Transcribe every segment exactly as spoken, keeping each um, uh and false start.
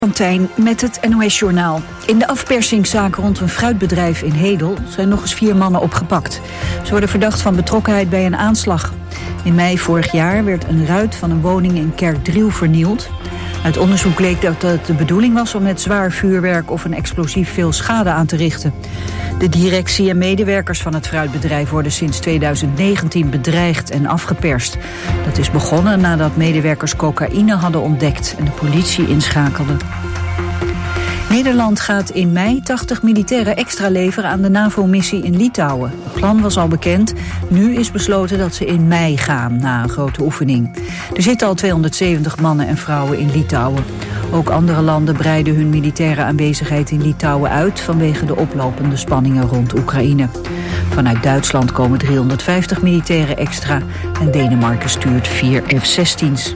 Fontijn met het N O S-journaal. In de afpersingszaak rond een fruitbedrijf in Hedel zijn nog eens vier mannen opgepakt. Ze worden verdacht van betrokkenheid bij een aanslag. In mei vorig jaar werd een ruit van een woning in Kerkdriel vernield. Uit onderzoek bleek dat het de bedoeling was om met zwaar vuurwerk of een explosief veel schade aan te richten. De directie en medewerkers van het fruitbedrijf worden sinds tweeduizend negentien bedreigd en afgeperst. Dat is begonnen nadat medewerkers cocaïne hadden ontdekt en de politie inschakelde. Nederland gaat in mei tachtig militairen extra leveren aan de NAVO-missie in Litouwen. Het plan was al bekend. Nu is besloten dat ze in mei gaan, na een grote oefening. Er zitten al tweehonderdzeventig mannen en vrouwen in Litouwen. Ook andere landen breiden hun militaire aanwezigheid in Litouwen uit vanwege de oplopende spanningen rond Oekraïne. Vanuit Duitsland komen driehonderdvijftig militairen extra en Denemarken stuurt vier F zestien's.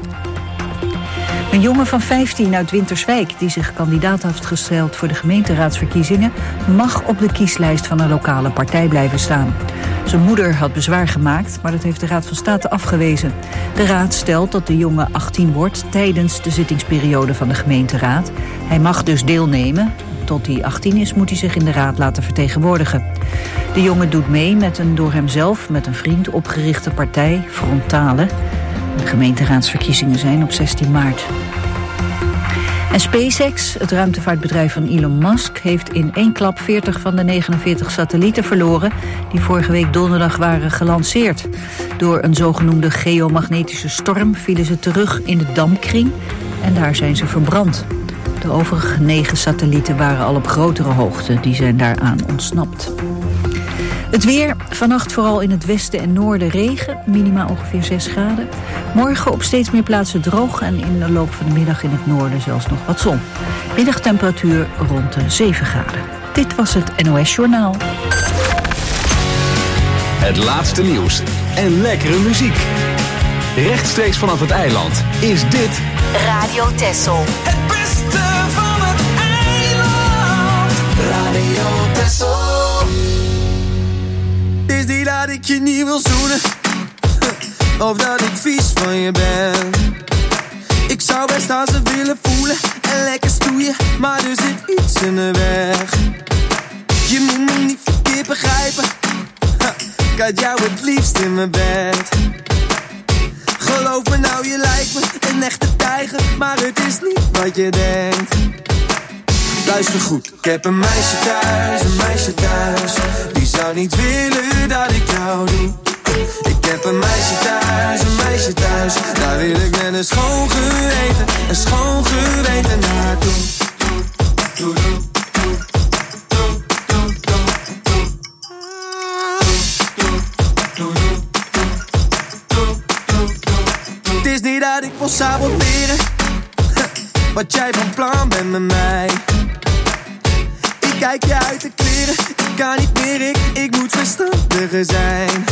Een jongen van vijftien uit Winterswijk die zich kandidaat heeft gesteld voor de gemeenteraadsverkiezingen mag op de kieslijst van een lokale partij blijven staan. Zijn moeder had bezwaar gemaakt, maar dat heeft de Raad van State afgewezen. De Raad stelt dat de jongen achttien wordt tijdens de zittingsperiode van de gemeenteraad. Hij mag dus deelnemen. Tot hij achttien is moet hij zich in de raad laten vertegenwoordigen. De jongen doet mee met een door hemzelf met een vriend opgerichte partij, Frontale. De gemeenteraadsverkiezingen zijn op zestien maart. En SpaceX, het ruimtevaartbedrijf van Elon Musk, heeft in één klap veertig van de negenenveertig satellieten verloren die vorige week donderdag waren gelanceerd. Door een zogenoemde geomagnetische storm vielen ze terug in de dampkring en daar zijn ze verbrand. De overige negen satellieten waren al op grotere hoogte, die zijn daaraan ontsnapt. Het weer, vannacht vooral in het westen en noorden regen, minima ongeveer zes graden. Morgen op steeds meer plaatsen droog en in de loop van de middag in het noorden zelfs nog wat zon. Middagtemperatuur rond de zeven graden. Dit was het N O S-journaal. Het laatste nieuws en lekkere muziek. Rechtstreeks vanaf het eiland is dit Radio Texel. Het beste van het eiland. Radio Texel. Het is niet dat ik je niet wil zoenen, of dat ik vies van je ben. Ik zou best aan ze willen voelen en lekker stoeien, maar er zit iets in de weg. Je moet me niet verkeerd begrijpen, ik had jou het liefst in mijn bed. Geloof me nou, je lijkt me een echte tijger, maar het is niet wat je denkt. Luister goed, ik heb een meisje thuis, een meisje thuis. Die zou niet willen dat ik jou doe. Ik heb een meisje thuis, een meisje thuis. Daar wil ik met een schoon geweten, een schoon geweten naartoe. Doe, doe, doe, doe, doe, doe, doe. Het is niet dat ik wil saboteren wat jij van plan bent met mij. Ik kijk je uit de kleren, ik kan niet meer, ik, ik moet verstandiger zijn.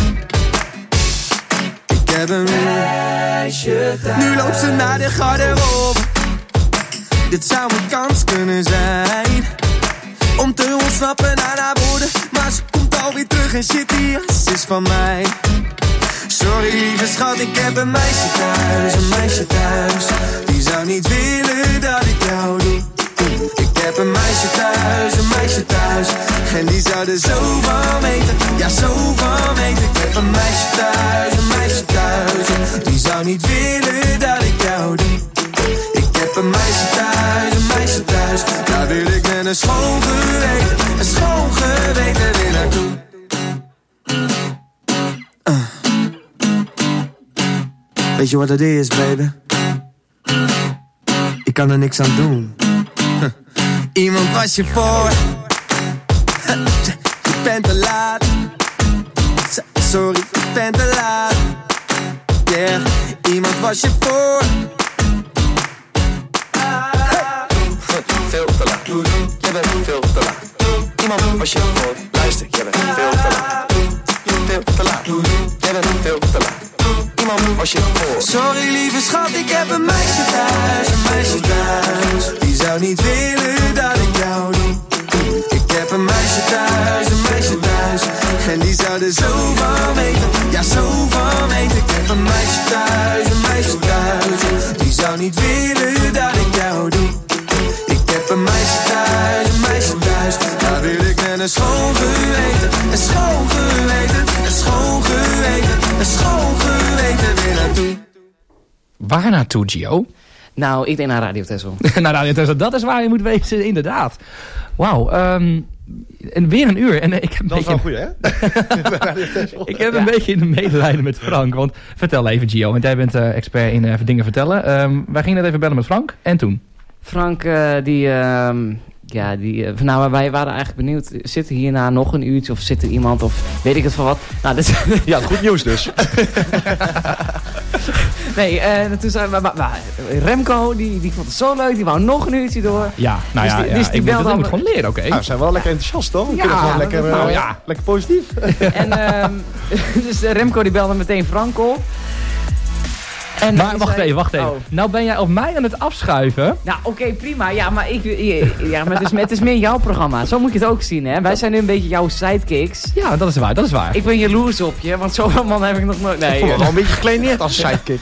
Ik heb een meisje thuis. Nu loopt ze naar de garderobe. Dit zou mijn kans kunnen zijn om te ontsnappen aan haar woorden, maar ze komt alweer terug en shit, die jas is van mij. Sorry lieve schat, ik heb een meisje thuis, een meisje thuis. Die zou niet willen dat ik jou doe. Ik heb een meisje thuis, een meisje thuis. En die zou er zo van weten, ja zo van weten. Ik heb een meisje thuis, een meisje thuis. Die zou niet willen dat ik jou doe. Ik heb een meisje thuis, een meisje thuis. Daar wil ik met een schoon geweten, een schoon geweten weer naartoe. Uh. Weet je wat het is, baby? Ik kan er niks aan doen. Huh. Iemand was je voor. Huh. Je bent te laat. Sorry, je bent te laat. Yeah, iemand was je voor. Veel te laat. Je bent veel te laat. Iemand was je voor. Luister, je bent veel te laat. Veel te laat. Je bent veel te laat. Iemand was je voor. Sorry lieve schat, ik heb een meisje thuis, een meisje thuis. Die zou niet willen dat ik jou doe. Ik heb een meisje thuis, een meisje thuis. En die zou er zo van weten, ja zo van weten. Ik heb een meisje thuis, een meisje thuis. Die zou niet willen dat ik jou doe. een meisje thuis, een meisje thuis. Daar wil ik met een schoon geweten, een schoon geweten, een schoon geweten, een schoon geweten weer naartoe. Waar naartoe, Gio? Nou, ik denk naar Radio Texel. naar Radio Texel, dat is waar je moet wezen, inderdaad. Wauw, um, en weer een uur. En, uh, ik heb dat een is beetje, wel goed, hè? ik heb een ja. beetje in de medelijden met Frank. Want vertel even, Gio, want jij bent uh, expert in uh, dingen vertellen. Um, wij gingen net even bellen met Frank. En toen? Frank, uh, die... Uh, ja, die... Uh, nou, wij waren eigenlijk benieuwd. Zit er hierna nog een uurtje? Of zit er iemand? Of weet ik het van wat? Nou, dit... ja, goed nieuws dus. Nee, uh, toen zei, maar, maar, maar, Remco, die, die vond het zo leuk. Die wou nog een uurtje door. Ja, nou dus ja, die, ja dus die ik moet, belde dat al... moet gewoon leren, oké. Okay. Nou, we zijn wel lekker enthousiast, toch? We ja, kunnen gewoon ja, lekker, nou, uh, ja. lekker positief. En um, dus uh, Remco die belde meteen Frank op. En maar wacht zei, even, wacht even. Oh. Nou ben jij op mij aan het afschuiven. Nou, oké, okay, prima. Ja, maar, ik, ja, maar het, is, het is meer jouw programma. Zo moet je het ook zien, hè. Wij zijn nu een beetje jouw sidekicks. Ja, dat is waar, dat is waar. Ik ben jaloers op je, want zo'n man heb ik nog nooit... Nee, ik vond het wel een beetje gekleineerd als sidekick.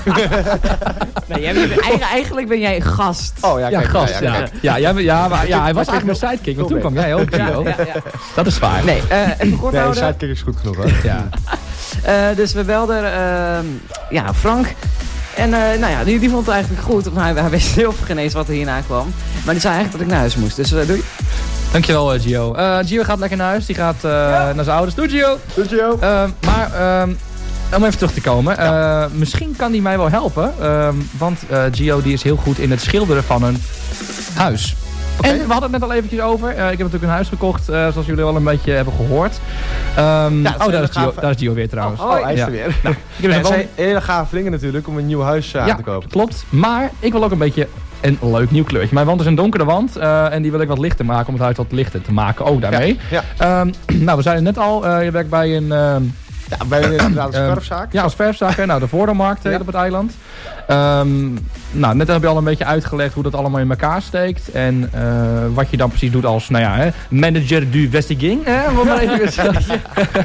nee, jij bent, eigenlijk, eigenlijk ben jij gast. Oh ja, ja, kijk, gast, ja. Ja, ja, ja, ja, maar, ja hij was eigenlijk mijn sidekick, maar toen kwam jij ook, Gio. Ja, ja, ja. Dat is waar. Nee, uh, even kort nee, houden. sidekick is goed genoeg, hoor. Ja. uh, dus we belden uh, ja, Frank... En uh, nou ja, die, die vond het eigenlijk goed. Hij, hij wist heel veel geen eens wat er hierna kwam. Maar die zei eigenlijk dat ik naar huis moest. Dus uh, doei. Dankjewel, uh, Gio. Uh, Gio gaat lekker naar huis. Die gaat uh, ja. naar zijn ouders. Doei, Gio. Doei, Gio. Uh, maar um, om even terug te komen. Uh, ja. Misschien kan die mij wel helpen. Uh, want uh, Gio die is heel goed in het schilderen van een huis. Okay. En we hadden het net al eventjes over. Uh, ik heb natuurlijk een huis gekocht, uh, zoals jullie al een beetje hebben gehoord. Um, ja, oh, daar is, Gio, daar is Gio weer trouwens. Oh, oh hij is ja. er weer. Nou, ik heb het zijn hele gave dingen natuurlijk om een nieuw huis uh, ja, aan te kopen. Klopt. Maar ik wil ook een beetje een leuk nieuw kleurtje. Mijn wand is een donkere wand uh, en die wil ik wat lichter maken om het huis wat lichter te maken. Ook daarmee. Ja, ja. Um, nou, we zeiden net al, uh, je werkt bij een... Uh, Ja, bij een inderdaad een verfzaak. Ja, als verfzaak. Nou, de Voordermarkt ja. op het eiland. Um, nou, net heb je al een beetje uitgelegd hoe dat allemaal in elkaar steekt. En uh, wat je dan precies doet als, nou ja, hè, manager du vestiging. Hè, om maar even zeggen.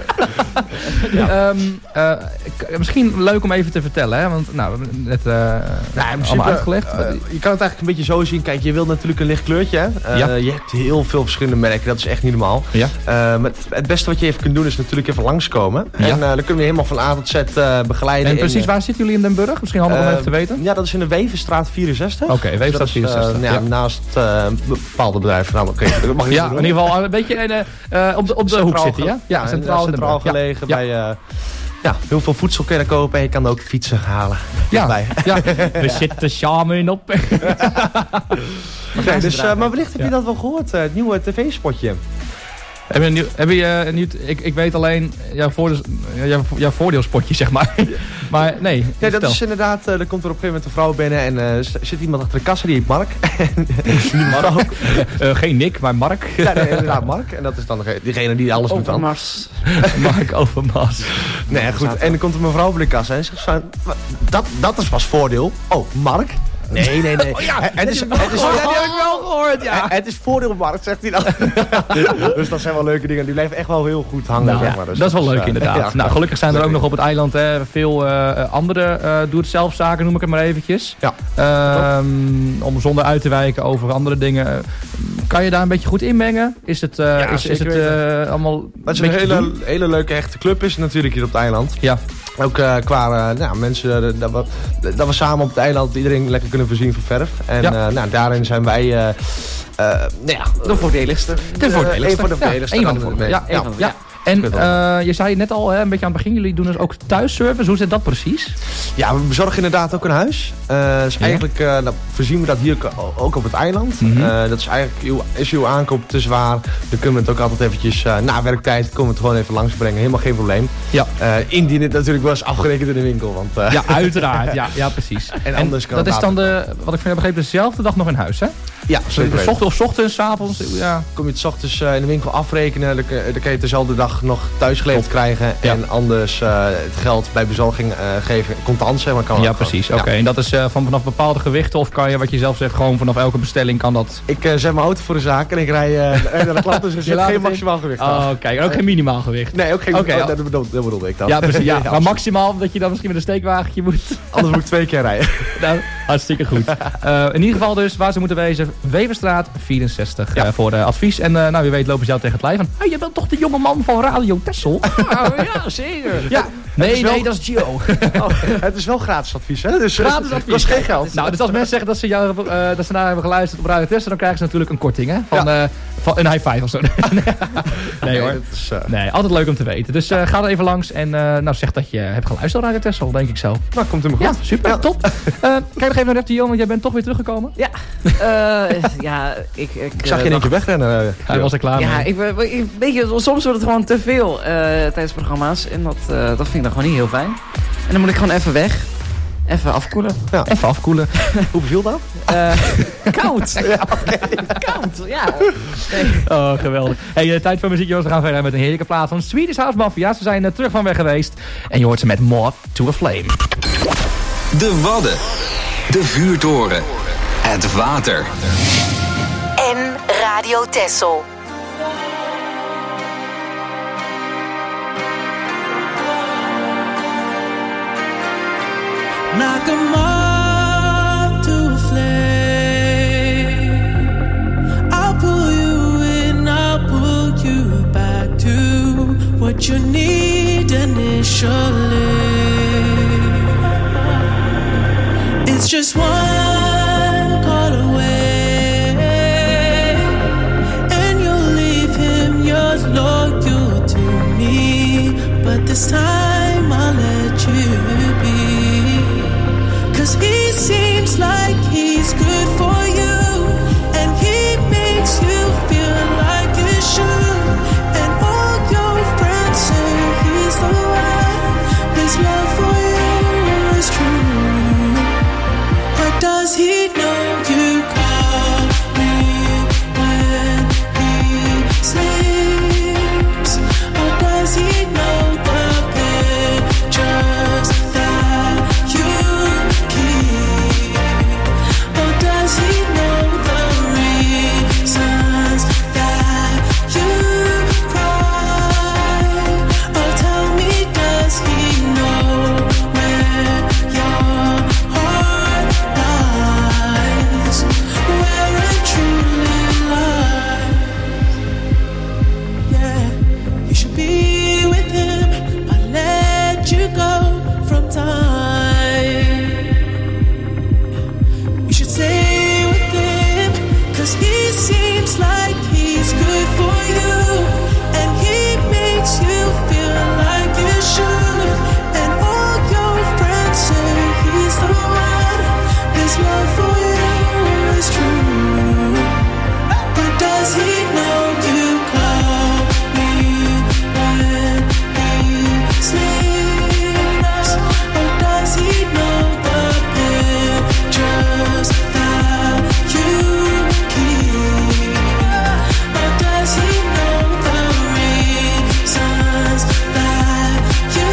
ja. um, uh, misschien leuk om even te vertellen. Hè, want, nou, we hebben net uh, nou, allemaal uitgelegd. Uh, je kan het eigenlijk een beetje zo zien. Kijk, je wilt natuurlijk een licht kleurtje. Hè? Uh, ja. Je hebt heel veel verschillende merken. Dat is echt niet normaal. Ja. Uh, maar het, het beste wat je even kunt doen is natuurlijk even langskomen. Ja. En uh, dan kunnen we helemaal van A tot Z uh, begeleiden. En precies, in, waar zitten jullie in Den Burg? Misschien handig uh, om even te weten. Ja, dat is in de Wevenstraat vierenzestig. Oké, okay, Wevenstraat vierenzestig. Uh, ja, ja. Naast uh, bepaalde bedrijven. Nou, okay, dat mag ja, in ieder geval een beetje in, uh, op de, op de hoek zitten, ja? Ja, centraal, centraal gelegen ja. bij... Uh, Ja, heel veel voedsel kun je daar kopen en je kan ook fietsen halen. Ja, ja. We zitten samen op. okay, dus, uh, maar wellicht heb je ja. dat wel gehoord, uh, het nieuwe tv-spotje. Heb je een nieuw, heb je, uh, een nieuw, ik, ik weet alleen jouw, voordeel, jouw, jouw voordeelspotje, zeg maar. Maar nee. Ja, dat is inderdaad, uh, er komt er op een gegeven moment een vrouw binnen en uh, zit iemand achter de kassa, die heet Mark. die Mark. uh, geen Nick, maar Mark. Ja, nee, inderdaad Mark. En dat is dan diegene die alles doet aan. Mark Overmars. Nee, goed. En dan komt er een mevrouw bij de kassa en zegt zo, dat, dat is pas voordeel. Oh, Mark? Nee, nee, nee. Oh, ja, het is, het is, oh, ja, die heb ik wel gehoord, ja. Het is voordeelmarkt, zegt hij dan. Dus dat zijn wel leuke dingen. Die blijven echt wel heel goed hangen. Nou, zeg maar. Dus dat is wel leuk, uh, inderdaad. Ja, nou, gelukkig zijn er ook nog op het eiland hè, veel uh, andere uh, doe-het-zelf-zaken, noem ik het maar eventjes. Ja. Um, om zonder uit te wijken over andere dingen. Kan je daar een beetje goed inmengen? Is het, uh, ja, is, is het uh, allemaal Wat een, een hele, hele leuke echte club is natuurlijk hier op het eiland. Ja. Ook uh, qua uh, nou, mensen, uh, dat, we, dat we samen op het eiland iedereen lekker kunnen voorzien van verf. En ja. uh, nou, daarin zijn wij uh, uh, nou ja, de voordeligste. De voordeligste. Een van de voordeligste. Ja, een van de voordeligste. Ja, ja, ja. ja. En uh, je zei het net al, hè, een beetje aan het begin, jullie doen dus ook thuisservice. Hoe zit dat precies? Ja, we bezorgen inderdaad ook een huis. Uh, dus ja. eigenlijk uh, nou, voorzien we dat hier ook op het eiland. Mm-hmm. uh, dat is eigenlijk, uw, is uw aankoop te zwaar, dan kunnen we het ook altijd eventjes uh, na werktijd, komen we het gewoon even langsbrengen. Helemaal geen probleem. Ja. Uh, indien het natuurlijk wel eens afgerekend in de winkel. Want, uh, ja, uiteraard. Ja, ja precies. En, en anders kan dat is dan de, wat ik van je begreep, dezelfde dag nog in huis, hè? Ja, zeker. Dus ochtends of ochtends, 's avonds. Ja. Kom je het 's ochtends uh, in de winkel afrekenen, dan, dan kan je het dezelfde dag nog thuis geleverd krijgen. Ja. En anders uh, het geld bij bezorging uh, geven, contant zeg maar. Kan ja, precies. Oké, okay. ja. En dat is uh, van vanaf bepaalde gewichten of kan je, wat je zelf zegt, gewoon vanaf elke bestelling kan dat? Ik uh, zet mijn auto voor de zaak en ik rij uh, naar de klant, dus er zit geen maximaal gewicht aan. Oh, kijk, okay. Ook geen minimaal gewicht? Nee, ook geen okay, oh, dat, bedoel, dat bedoelde ik dan. Ja, precies. Ja. Maar maximaal dat je dan misschien met een steekwagentje moet. Anders moet ik twee keer rijden. Nou, Hartstikke goed. Uh, in ieder geval dus, waar ze moeten wezen, Weverstraat vierenzestig ja. uh, voor uh, advies. En uh, nou, wie weet lopen ze jou tegen het lijf van, hey, je bent toch de jonge man van Radio Texel? Oh, ja, zeker. Ja. Nee, wel... nee, dat is Gio. Oh, het is wel gratis advies, hè? Dus, gratis advies. Dat is geen geld. Nou, dus als mensen zeggen dat ze, jou, uh, dat ze naar hebben geluisterd op Radio Texel, dan krijgen ze natuurlijk een korting, hè? Van, ja. uh, van een high five of zo. nee, nee hoor. is, uh... Nee, altijd leuk om te weten. Dus uh, ga er even langs en uh, nou, zeg dat je hebt geluisterd op Radio Texel, denk ik zo. Nou, komt helemaal goed. Ja, super, ja. Top. Uh, kijk nog even naar Rep Gio, want jij bent toch weer teruggekomen. Ja, uh, ja, ik... Ik, ik zag je in één keer wegrennen. Uh, Hij was er klaar ja, mee. Ik, ik, weet je, soms wordt het gewoon te veel uh, tijdens programma's. En dat, uh, dat vind ik dan gewoon niet heel fijn. En dan moet ik gewoon even weg. Even afkoelen. Ja. Even afkoelen. Hoe beviel dat? Uh, koud. Ja, okay. Koud, ja. Nee. Oh, geweldig. Hey, uh, tijd voor muziek, jongens. We gaan verder met een heerlijke plaat van Swedish House Mafia. Ze zijn uh, terug van weg geweest. En je hoort ze met Moth to a Flame. De Wadden. De Vuurtoren. Het water. En Radio Texel. Knock 'em off to a flame. I'll pull you in, I'll pull you back to what you need initially. It's just one call away, and you'll leave him, you're loyal to me. But this time I'll let you be. Cause he seems like he's good for you, and he makes you feel like you should. And all your friends say he's the one, his love for you is true. But does he know you call me when he sleeps? Or does he know the pictures that you keep? Or does he know the reasons that you cry? Or tell me, does he know where your heart lies? Where it truly lies? Yeah, you should be with him. I let you go from time. You should stay with him, cause he seems like he's good for you, and he makes you feel like you should. And all your friends say he's the one, his love for you is true. But does he know you call me when he sleeps? Or does he know the pictures that you keep? Or does he know the reasons that you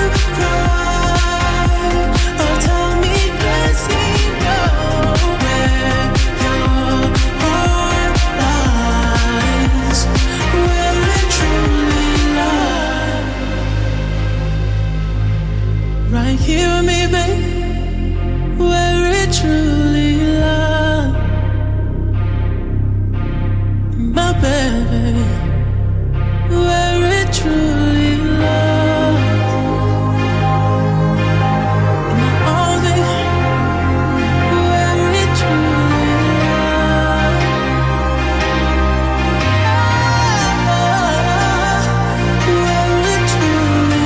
cry? Or tell me, does he know where your heart lies? Where it truly lies? Right here with me, babe, where it truly lies. My baby, where it truly lies. In my arms, baby, where it truly lies. Where it truly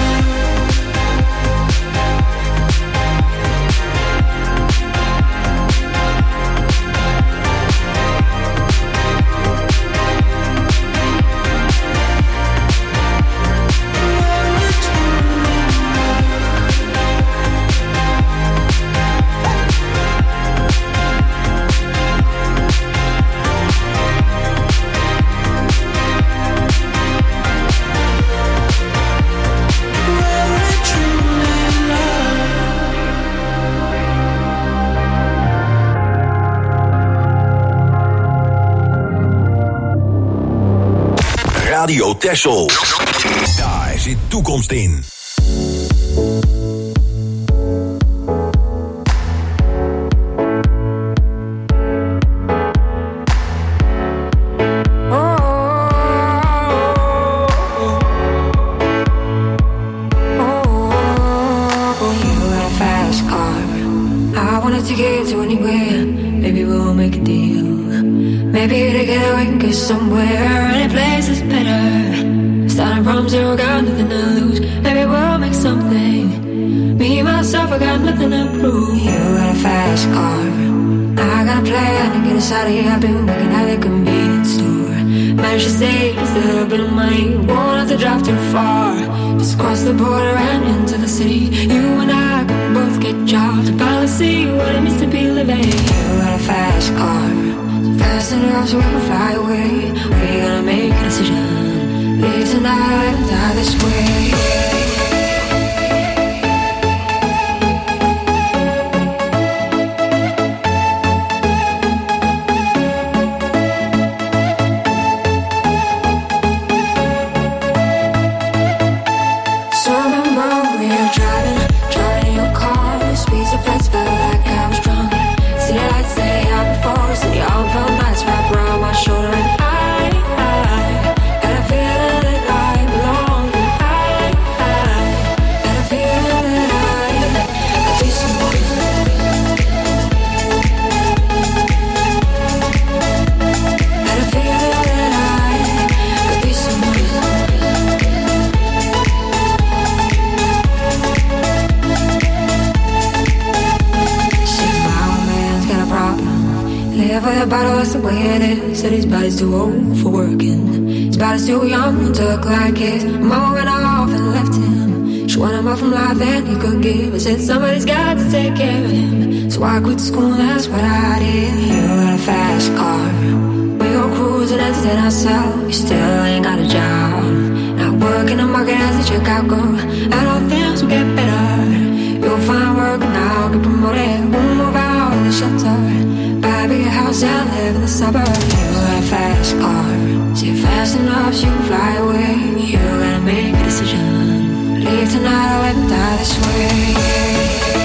Radio Texel. Daar zit toekomst in. Maybe together we can go somewhere, any place is better. Starting from zero, got nothing to lose. Maybe we'll make something. Me, myself, I got nothing to prove. You got a fast car, I got a plan to get us out of here. I've been working at a convenience store. Managed to save just a little bit of money. Won't have to drive too far. Just cross the border and into the city. You and I can both get jobs and finally see what it means to be living. You got a fast car, so fast enough so we can fly away. We're gonna make a decision. Live tonight and die this way. That's the way it is. Said his body's too old for working. His body's too young to look like his. Mama went off and left him. She wanted more from life than he could give. I said somebody's got to take care of him. So I quit school and that's what I did. You got a fast car, we go cruising, entertain ourselves. You still ain't got a job, not working the market as a checkout girl. And all things will get better. You'll find work and I'll get promoted. We'll move out of the shelter, buy a bigger house and live in the suburbs. You got a fast car, say fast enough so you can fly away. You gotta make a decision. Leave tonight or live and die this way.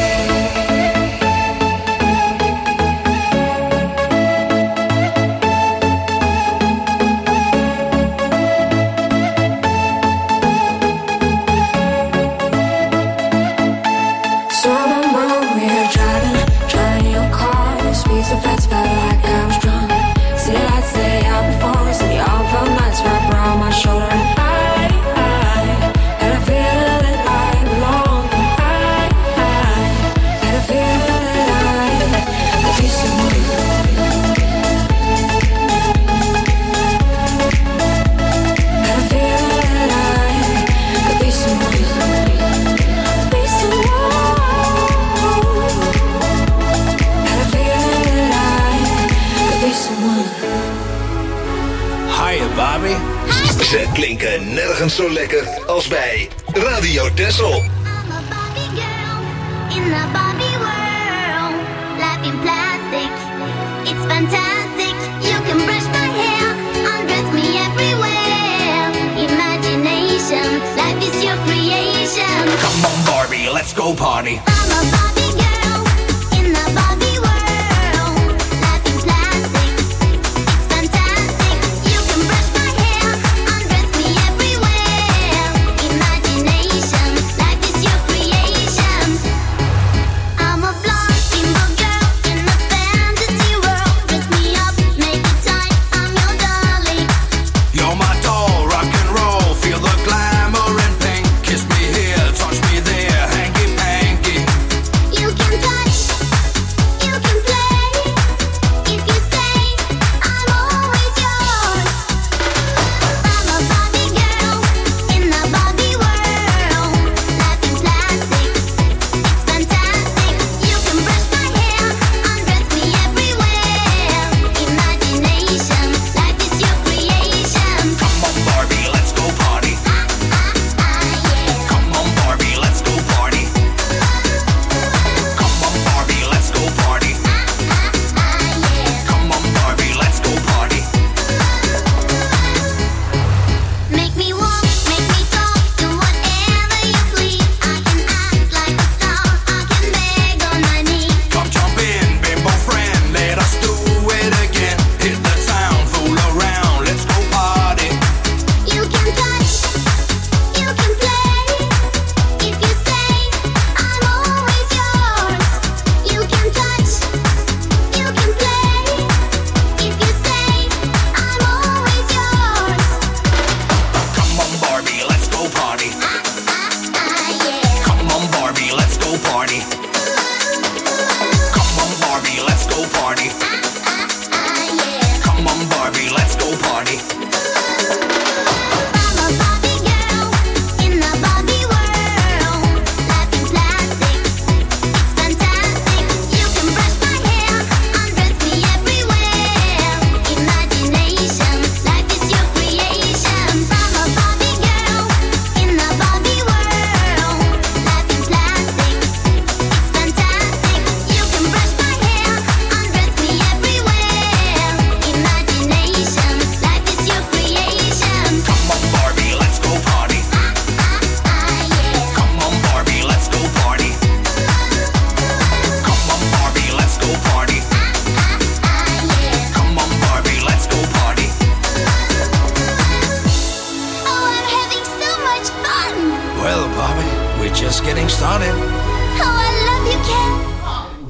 Ze klinken nergens zo lekker als bij Radio Texel. I'm a Barbie girl in the Barbie world. Life in plastic, it's fantastic. You can brush my hair, undress me everywhere. Imagination, life is your creation. Come on Barbie, let's go party. I'm a Barbie girl in the Barbie world. Life in plastic, it's fantastic. You can brush my hair, undress me everywhere. Imagination, life is your creation. I'm a blonde bimbo girl in a fantasy world. Dress me up, make it tight, I'm your darling. You're my doll, rock and roll, feel the glamour and pink. Kiss me here, touch me there, hanky panky.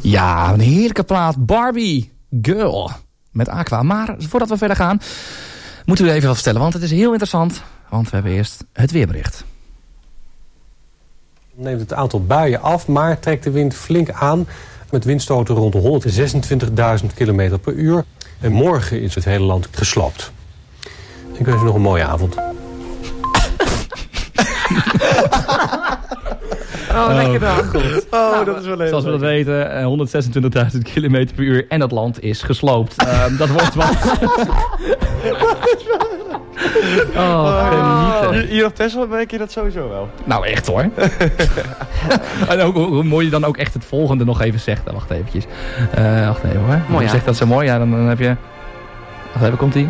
Ja, een heerlijke plaat. Barbie Girl met Aqua. Maar voordat we verder gaan, moeten we even wat vertellen. Want het is heel interessant. Want we hebben eerst het weerbericht. Neemt het aantal buien af, maar trekt de wind flink aan. Met windstoten rond de honderdzesentwintigduizend kilometer per uur. En morgen is het hele land gesloopt. Ik wens u nog een mooie avond. Oh, lekker dan. Goed. Oh, Nou, dat is wel leuk. Zoals we dat weten, eh, honderdzesentwintigduizend kilometer per uur en het land is gesloopt. Uh, dat wordt wat. Oh, genieten. Hier op Texel merk je dat sowieso wel. Nou, echt hoor. En ook, hoe, hoe mooi je dan ook echt het volgende nog even zegt. Wacht eventjes. Uh, wacht even hoor. Mooi, je ja. zegt dat zo mooi, ja, dan, dan heb je... Wacht even, komt ie?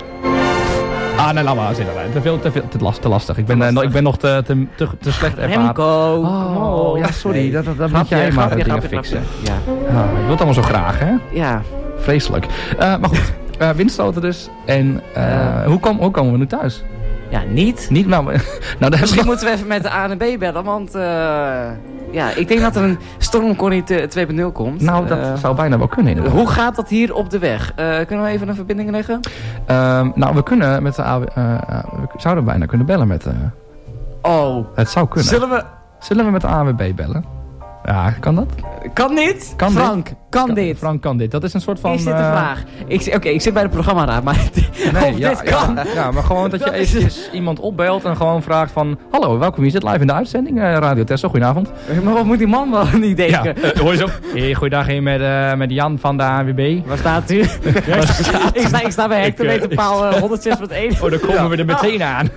Ah, nee, laat maar zitten. Te veel, te veel, te, last, te lastig. Ik ben, uh, nog, ik ben nog te, te, te, te slecht ervaren. Remco, Oh, kom op. ja, sorry. Nee. Dat, dat, dat moet Grapje, jij maar grapje, dingen grapje, fixen. grapje. Ja. Oh, je wilt het allemaal zo graag, hè? Ja. Vreselijk. Uh, maar goed, uh, windstoten dus. En uh, Ja. hoe, kom, hoe komen we nu thuis? Ja, niet. Niet, nou... nou daar Misschien heb moeten we even met de A en B bellen, want uh, ja, ik denk dat er een stormcorrie twee punt nul komt. Nou, dat Uh, zou bijna wel kunnen inderdaad. Hoe gaat dat hier op de weg? Uh, kunnen we even een verbinding leggen? Um, nou, we kunnen met de A W... Uh, uh, we zouden bijna kunnen bellen met... Uh, Oh. het zou kunnen. Zullen we... Zullen we met de A W B bellen? Ja, kan dat? Kan dit? Kan Frank, dit? kan, Kan- dit? Frank, kan dit? Dat is een soort van... Is dit de uh, vraag? Ik, zi- Oké, ik zit bij de programmaraad, maar Nee, of ja, dit kan. Ja, ja, maar gewoon dat je Dat is- eventjes iemand opbelt en gewoon vraagt van... Hallo, welkom, je zit live in de uitzending, uh, Radio Tessel, goedenavond. Maar wat moet die man wel niet Ja, denken? uh, hoor je zo. Hey, goeiedag hier met, uh, met Jan van de A W B. Waar staat u? ik, sta, ik sta bij hectometerpaal uh, honderdzes punt één. Oh, dan komen we er meteen aan.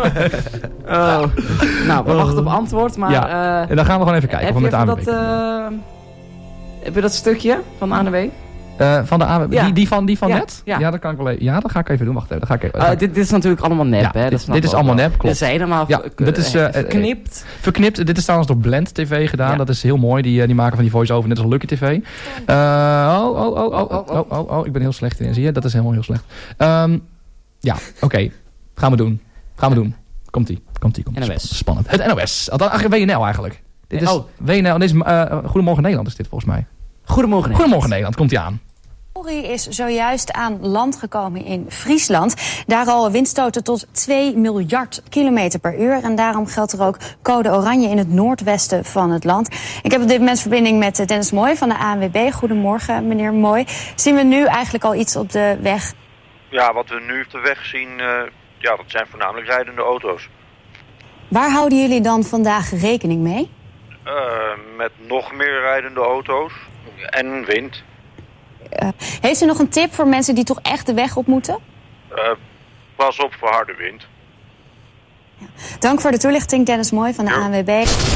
Oh. Nou, we wachten op antwoord, maar... Ja, uh, en dan gaan we gewoon even kijken heb of we je met de even A W B dat, uh, heb je dat stukje van de A N W B? Uh, van de A W B? Ja. Die, die van, die van Ja, net? ja. Ja, dat kan ik wel even. Ja, dat ga ik even doen. Wacht even. Dat ga ik even. Uh, dit, dit is natuurlijk allemaal nep, Ja, hè? dit- Dat snap dit is ik ook allemaal wel. nep, klopt. Dit is helemaal Ja, v- dit is, uh, uh, verknipt. Verknipt. Dit is trouwens door Blend T V gedaan. Ja. Dat is heel mooi. Die, uh, die maken van die voice-over net als Lucky T V. Uh, oh, oh, oh, oh, oh, oh, oh, oh. Ik ben heel slecht in. Zie je? Dat is helemaal heel slecht. Um, ja, oké. Okay. Gaan we doen. Gaan we doen. Komt-ie. Komt-ie. Komt N O S. Spannend. Het N O S. Althans, W N L eigenlijk. Dit is Oh. W N L. Dit is, uh, Goedemorgen Nederland is dit volgens mij. Goedemorgen. Goedemorgen Nederland. Komt-ie aan. Corrie is zojuist aan land gekomen in Friesland. Daar al windstoten tot twee miljard kilometer per uur. En daarom geldt er ook code oranje in het noordwesten van het land. Ik heb op dit moment verbinding met Dennis Mooi van de A N W B. Goedemorgen, meneer Mooi. Zien we nu eigenlijk al iets op de weg? Ja, wat we nu op de weg zien, uh, ja, dat zijn voornamelijk rijdende auto's. Waar houden jullie dan vandaag rekening mee? Uh, met nog meer rijdende auto's en wind. Uh, heeft u nog een tip voor mensen die toch echt de weg op moeten? Uh, pas op voor harde wind. Ja. Dank voor de toelichting, Dennis Mooi van de A N W B.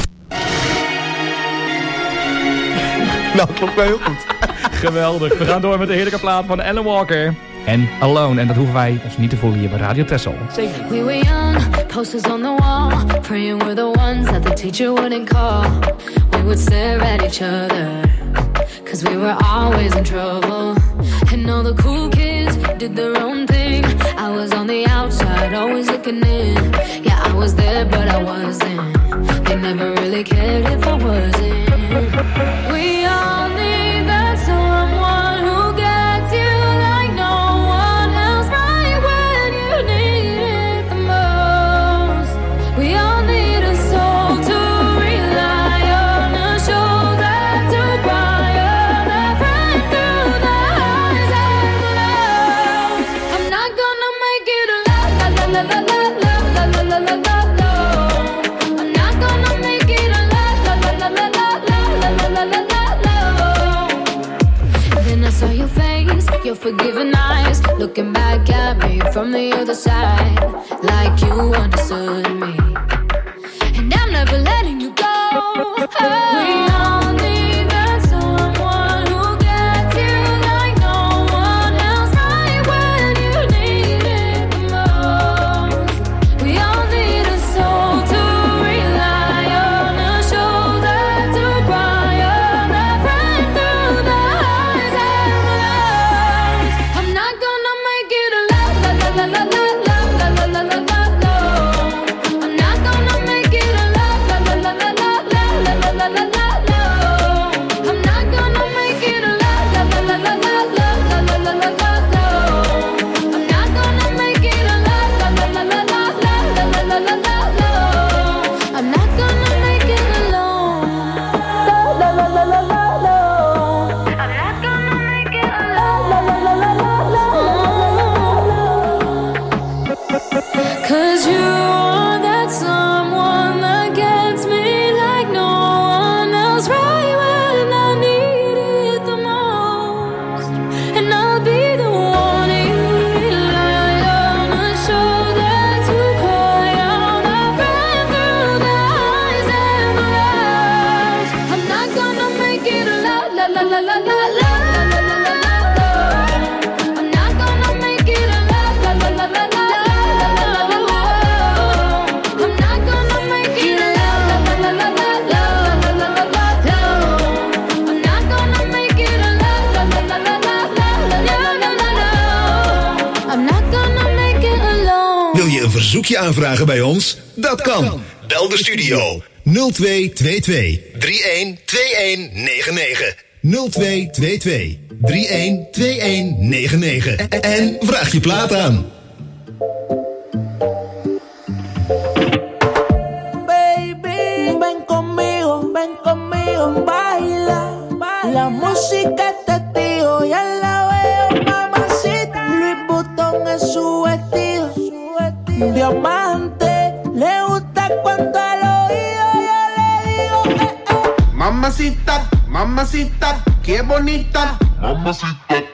Nou, klopt wel heel goed. Geweldig. We gaan door met de heerlijke plaat van Alan Walker. En Alone. En dat hoeven wij ons niet te voelen hier bij Radio Tessel. Zeker. We were young, posters on the wall, praying we're the ones that the teacher wouldn't call. We would stare at each other, cause we were always in trouble. And all the cool kids did their own thing. I was on the outside, always looking in. Yeah, I was there, but I wasn't. They never really cared if I wasn't. We all need that someone who gets you like no one else, right when you need it the most. We all need a soul to rely on, a shoulder to cry on, a friend through the highs and the lows. I'm not gonna make it a la la la la la la la la la la la la. I'm not gonna make it a la la la la la la la la la la la la. Then I saw your face, your forgiving eyes, looking back at me from the other side, like you understood me. And I'm never letting you go. We all need that someone who gets you like no one else, right when you need it the most. We all need a soul to rely on, a shoulder to cry on, a friend through the highs and the lows. I'm not gonna make it a la la la la la la la la la la la la. I'm not gonna je een verzoekje aanvragen bij ons? Dat kan. Bel de studio nul twee twee twee drie een twee een negen negen. nul twee twee twee drie een twee een negen negen. En vraag je plaat aan. Baby, ven conmigo, ven conmigo, baila. La música es testigo, ya la veo, mamacita. Louis Vuitton es su vestido, diamante. Le gusta cuando al oído yo le digo que eh. Mamacita, mamacita, qué bonita. Mamacita.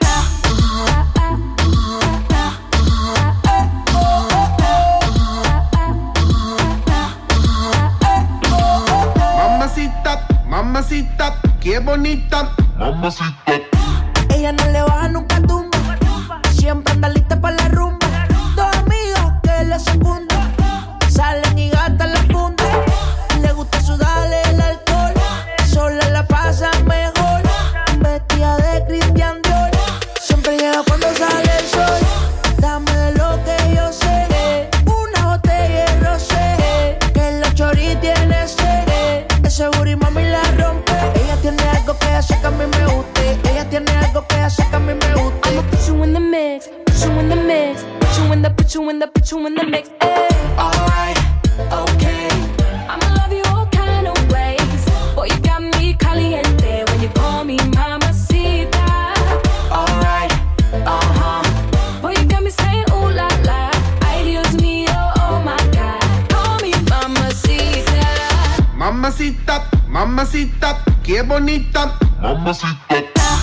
Mamacita, mamacita, qué bonita. Mamacita. Ella no le baja nunca tumba, siempre anda lista para la rumba. Dos amigas que le secundan, salen y gastan la funda. Le gusta sudarle el alcohol, sola la pasa mejor. Vestida de Christian Dior, siempre llega cuando sale el sol. Dame de lo que yo sé, una botella de rosé, que la chori tiene sed. Ese booty mami la rompe. Ella tiene algo que hace que a mí me guste. Ella tiene algo que hace que a mí me guste. I'ma put you in the mix, put you in the mix, put you in the, put you in the, put you in the mix. Ay. Alright, okay. I'ma love you all kind of ways. Boy, you got me caliente when you call me mamacita. Alright, uh-huh. Boy, you got me saying ooh la la. Ay, Dios mío, oh my God. Call me mamacita. Mamacita, mamacita, qué bonita. Mamacita.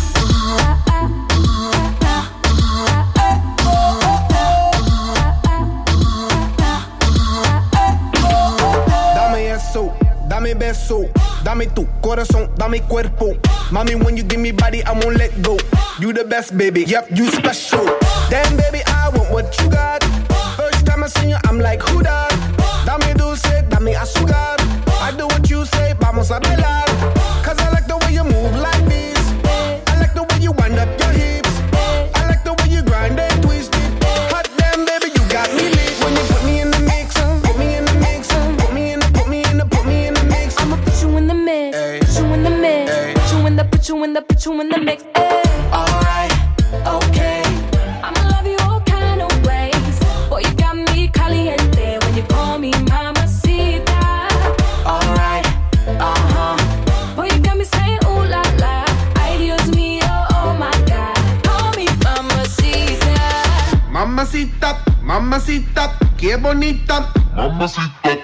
Dame eso, dame beso, dame tu corazón, dame cuerpo. Mommy, when you give me body, I won't let go. You the best, baby, yep, you special. Damn, baby, I want what you got. First time I seen you, I'm like, who that? Dame dulce, dame azúcar. I do what you say, vamos a bailar. Cause I like the way you move like this. I like the way you wind up your hips. I like the way you grind and twist it. Hot damn, baby, you got me lit. When you put me in the mix, put me in the mix, put me in the, put me in the, put me in the mix. I'ma put you in the mix, Ay. put you in the mix, Ay. put you in the, put you in the, put you in the mix. Ay. Alright, okay. I'ma love you all kind of ways. Boy, you got me caliente when you call me mamacita. Alright, uh-huh. Boy, you got me saying ooh la la. Ay, Dios mío, oh my God. Call me mamacita. Mamacita, mamacita, qué bonita. Mamacita.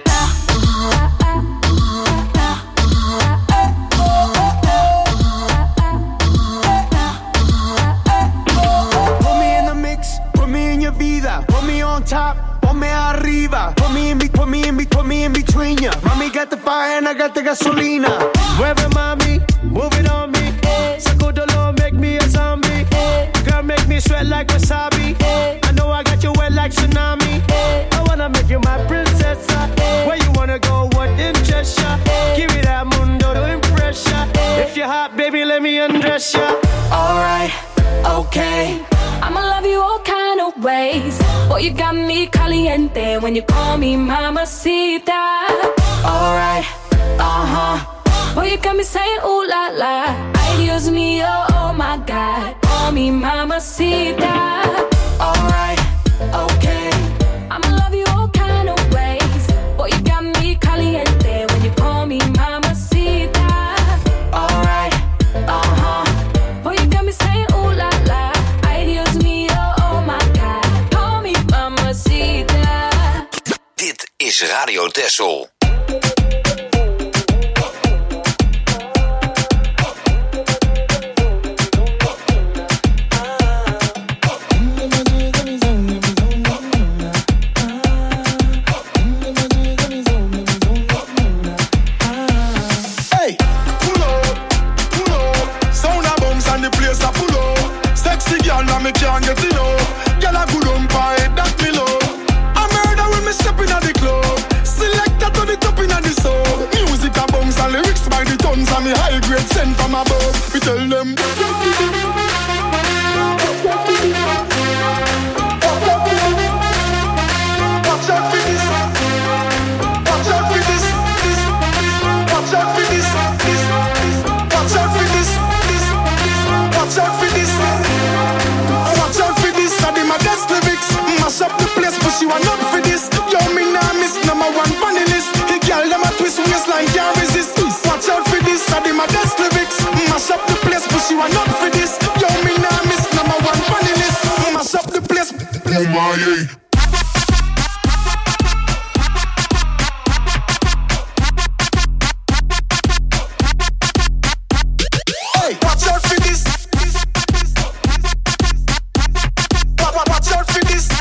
Put me in the mix, put me in your vida. Put me on top, ponme arriba. Put me in, be, put me in, be, put me in between ya. Mommy got the fire and I got the gasolina. Mueve mami, move it on me. Sacudolo, make me a zombie. Girl, make me sweat like wasabi. I know I got you wet like tsunami. I wanna make you my princess. Where you wanna go, what interest ya? Give me that mundo to impress ya. If you're hot, baby, let me undress ya. Alright, okay. I'ma love you all kind of ways. Boy, you got me caliente when you call me mamacita. Alright, uh-huh. Boy, you got me saying ooh la la. Ay, Dios mío, oh my God. Call me mamacita. Alright, okay. I'ma love you all kind of ways. Boy, you got me caliente when you call me mamacita. Alright, uh-huh. Boy, you got me saying ooh la la. Ay, Dios mío, oh my God. Call me mamacita. Dit is Radio Texel. Me can't get enough. Girl, I good on by that me love. I murder when me step in at the club. Selector to the Hey, watch out for this. Watch out for this.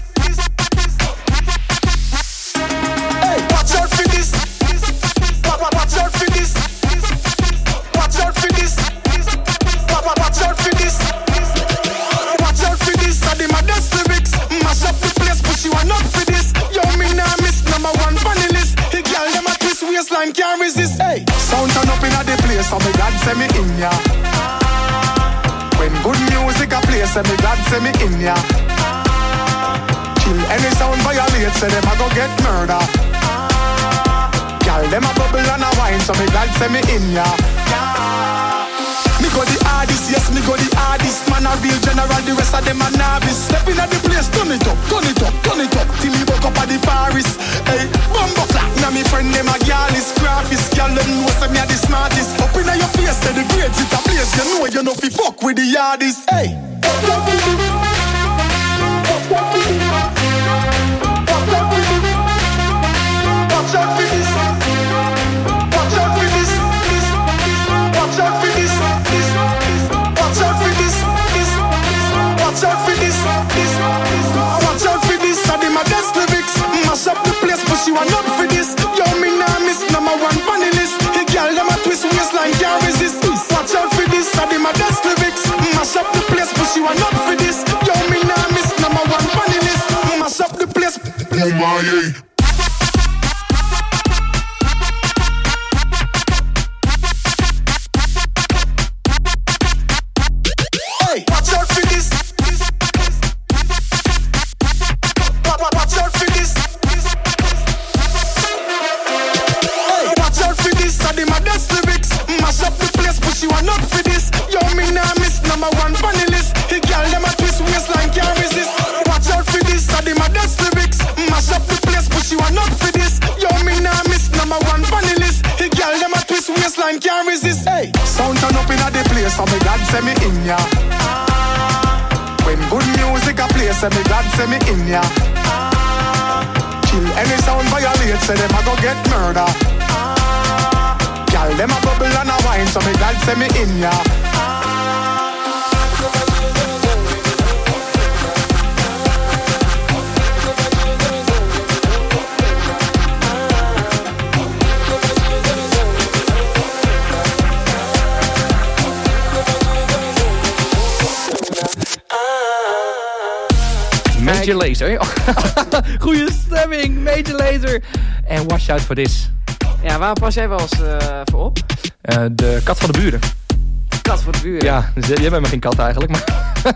Hey, watch out for this. Watch out for this. Watch out for this. Watch out for this. Watch out for this. I did my best lyrics. Mash up the place, but you are not for this. Yo, me nah miss number one funny list. The girl them a twist waistline can't resist. Hey, sound turn up inna the place, so me God send me in ya. When good music a play, say me God send me in ya. Kill any sound violate, say them a go get murder. Girl them a bubble and a wine, so me God send me in ya. Me go the hardest, yes, me go the hardest. Man a real general, the rest of them a novice. Step in at the place, turn it up, turn it up, turn it up. Till me woke up at the forest. Hey, bumbo clap, now me friend them a gallus. Graphist, girl them know say me a the smartest. Up in your face, say the grades it a place. You know you know fi fuck with the hardest. Hey. Watch out for this. Watch out for this. Watch out for this. Watch out for this. Watch out for this. Watch out for this. I did my best lyrics. Mash up the place, but you are not for this. Yo, me nah miss number one funny list. The girl them a twist waistline can't resist. Watch out for this. I did my best lyrics. Mash up the place, but you are not for this. Yo, me nah miss number one funny list. Mash up the place. Oh my yeah. Watch out for this. Watch out for this. Hey, watch out for this. I did my best lyrics. Mash up the place, but you are not for this. Yo, me nah miss number one funny list. The girl them a twist waistline can't resist. Watch out for this. I did my best lyrics. Mash up the place, but you are not for this. Yo, me nah miss number one funny list. The girl them a twist waistline can't resist. Hey, sound turn up inna the place, so me God send me in ya. When good music a play, say me God send me in ya. Kill any sound violate, say them a go get murder. Girl them a bubble and a wine, so me God send me in ya. Major Lazer. Goeie stemming, Major Lazer. En watch out for this. Ja, waar pas jij wel eens uh, voor op? Uh, de kat van de buren. Kat van de buren? Ja, dus jij bent maar geen kat eigenlijk. Maar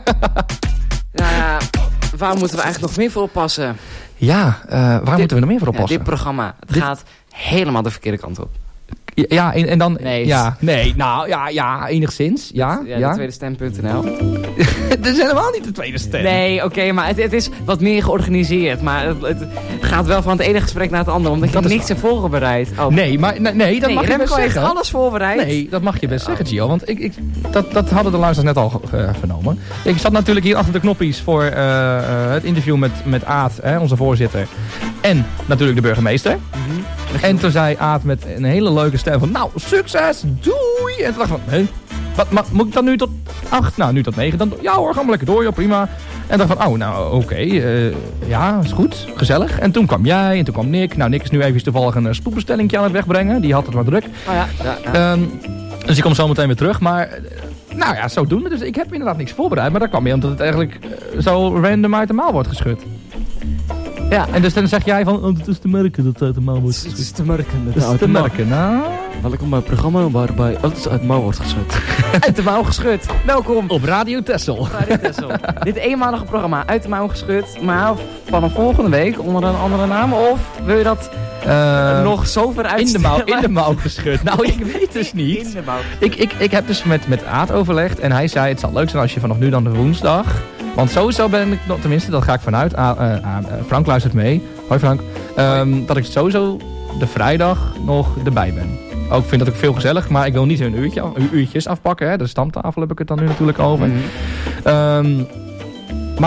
nou ja, waar moeten we eigenlijk nog meer voor oppassen? Ja, uh, waar dit, moeten we nog meer voor oppassen? Ja, dit programma, het dit... gaat helemaal de verkeerde kant op. Ja, en, en dan... Nee. Ja, nee, nou, ja, ja, enigszins. Ja, ja, ja. de tweede stem punt n l. Dat is helemaal niet de tweede stem. Nee, oké, okay, maar het, het is wat meer georganiseerd. Maar het, het gaat wel van het ene gesprek naar het andere, omdat je niks hebt voorbereid. Oh. Nee, maar nee, nee dat nee, mag je best zeggen. heeft alles voorbereid. Nee, dat mag je best zeggen, Gio. Want ik, ik, dat, dat hadden de luisteraars net al uh, vernomen. Ik zat natuurlijk hier achter de knoppies voor uh, uh, het interview met, met Aad, hè, onze voorzitter. En natuurlijk de burgemeester. Mm-hmm. En toen zei Aad met een hele leuke stem van, nou, succes, doei. En toen dacht ik van, hé, wat, maar, moet ik dan nu tot acht? Nou, nu tot negen. Dan, ja hoor, ga maar lekker door, joh, prima. En dan van, oh, nou, oké, okay, uh, ja, is goed, gezellig. En toen kwam jij, en toen kwam Nick. Nou, Nick is nu even toevallig een uh, spoedbestellingje aan het wegbrengen. Die had het wat druk. Oh ja, ja, ja. Um, dus die komt zo meteen weer terug. Maar, uh, nou ja, zodoende. Dus ik heb inderdaad niks voorbereid. Maar dat kwam meer omdat het eigenlijk uh, zo random uit de mouw wordt geschud. Ja, en dus dan zeg jij van, oh, het is te merken dat het uit de mouw wordt geschud. Het is te merken dat het uit de mouw wordt geschud. Nou... Welkom bij het programma waarbij alles uit de mouw wordt geschud. Uit de mouw geschud. Welkom. Op Radio Texel. Radio Texel. Dit eenmalige programma, uit de mouw geschud. Maar vanaf volgende week onder een andere naam. Of wil je dat uh, nog zo ver uitstellen? In de mouw, in de mouw geschud. Nou, ik weet dus niet. In de mouw. Ik, ik, ik heb dus met, met Aad overlegd. En hij zei, het zal leuk zijn als je vanaf nu dan de woensdag... Want sowieso ben ik, tenminste, dat ga ik vanuit. Uh, uh, uh, Frank luistert mee. Hoi Frank. Um, dat ik sowieso de vrijdag nog erbij ben. Ook vind dat ook veel gezellig, maar ik wil niet een uurtje, uurtjes afpakken. Hè. De stamtafel heb ik het dan nu natuurlijk over. Mm-hmm. Um, maar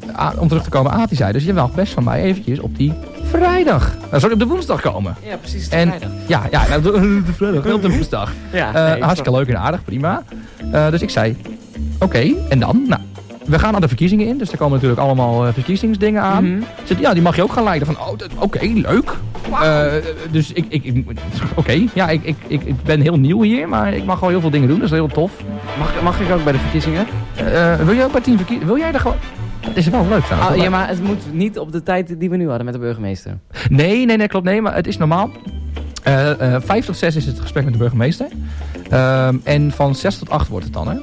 A- om terug te komen, Aad die zei dus, je mag best van mij eventjes op die vrijdag. Nou, sorry, op de woensdag komen. Ja, precies, de en, vrijdag. Ja, ja nou, de, de vrijdag, op de woensdag. Ja, Uh, nee, hartstikke leuk en aardig, prima. Uh, dus ik zei, oké, okay, en dan? Nou, we gaan naar de verkiezingen in, dus er komen natuurlijk allemaal uh, verkiezingsdingen aan. Mm-hmm. Zit, ja, die mag je ook gaan leiden van, oh, oké, okay, leuk. Wow. Uh, dus ik, ik, ik oké, okay, ja, ik, ik, ik, ik ben heel nieuw hier, maar ik mag wel heel veel dingen doen, dat is heel tof. Mag, mag ik ook bij de verkiezingen? Uh, wil jij ook bij tien verkiezingen? Wil jij er gewoon... Het is wel leuk trouwens. Oh, ja, maar het moet niet op de tijd die we nu hadden met de burgemeester. Nee, nee, nee, klopt. Nee, maar het is normaal. Uh, uh, vijf tot zes is het gesprek met de burgemeester. Uh, en van zes tot acht wordt het dan, hè?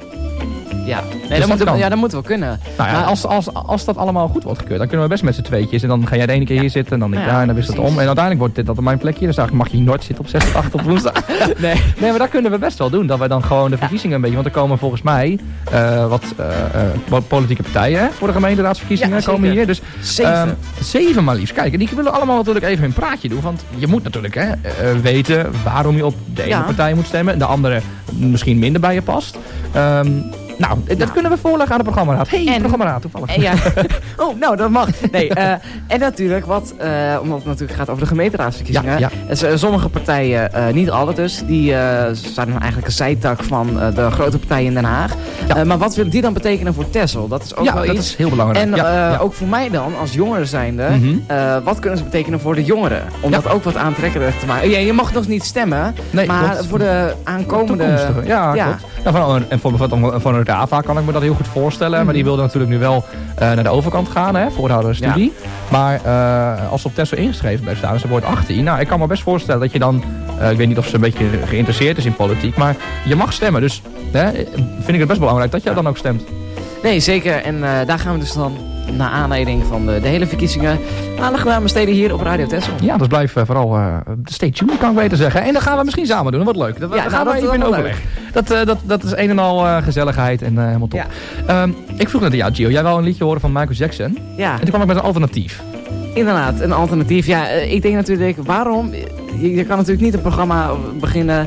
Ja, nee, dus dat, dat, moet, ja dat moet wel kunnen. Nou ja, maar, als, als, als dat allemaal goed wordt gekeurd, dan kunnen we best met z'n tweetjes. En dan ga jij de ene keer hier zitten en dan ik nou daar ja, en dan wist het om. En uiteindelijk wordt dit dat op mijn plekje. Dus dan mag je nooit zitten op zes tot acht op woensdag. nee. nee, maar dat kunnen we best wel doen. Dat we dan gewoon de verkiezingen een beetje... Want er komen volgens mij uh, wat uh, uh, politieke partijen hè, voor de gemeenteraadsverkiezingen ja, komen hier. Dus zeven. Um, zeven maar liefst. Kijk, en die willen allemaal natuurlijk even een praatje doen. Want je moet natuurlijk hè, uh, weten waarom je op de ene ja. partij moet stemmen. De andere misschien minder bij je past. Um, Nou, dat nou. kunnen we voorleggen aan de programmaraad. Hé, hey, programmaraad, toevallig. En ja. Oh, nou, dat mag. Nee, uh, en natuurlijk, wat, uh, omdat het natuurlijk gaat over de gemeenteraadsverkiezingen. Ja, ja. Sommige partijen, uh, niet alle dus, die uh, zijn dan eigenlijk een zijtak van uh, de grote partijen in Den Haag. Ja. Uh, maar wat wil die dan betekenen voor Texel? Dat is ook ja, wel dat iets. is heel belangrijk. En uh, ja, ja. ook voor mij dan, als jongeren zijnde, mm-hmm. uh, wat kunnen ze betekenen voor de jongeren? Om ja. dat ook wat aantrekkelijker te maken. Ja, je mag nog niet stemmen, nee, maar klopt. Voor de aankomende... Ja, ja. Klopt. Ja, van, en voor, voor, voor een Rava kan ik me dat heel goed voorstellen. Mm. Maar die wilde natuurlijk nu wel uh, naar de overkant gaan, hè, voor haar studie. Ja. Maar uh, als ze op Texel ingeschreven blijft staan, ze wordt achttien. Nou, ik kan me best voorstellen dat je dan... Uh, ik weet niet of ze een beetje geïnteresseerd is in politiek, maar je mag stemmen. Dus hè, vind ik het best belangrijk dat jij dan ook stemt. Nee, zeker. En uh, daar gaan we dus dan... naar aanleiding van de, de hele verkiezingen aandacht aan besteden hier op Radio Texel. Ja, dus blijf uh, vooral uh, stay tuned, kan ik beter zeggen. En dat gaan we misschien samen doen, wat leuk. Dat, ja, dat gaan we even in overleg. Dat, uh, dat, dat is een en al uh, gezelligheid en uh, helemaal top. Ja. Um, ik vroeg net aan jou, Gio, jij wou een liedje horen van Michael Jackson. Ja. En toen kwam ik met een alternatief. Inderdaad, een alternatief. Ja, uh, ik denk natuurlijk, waarom? Je, je kan natuurlijk niet een programma beginnen...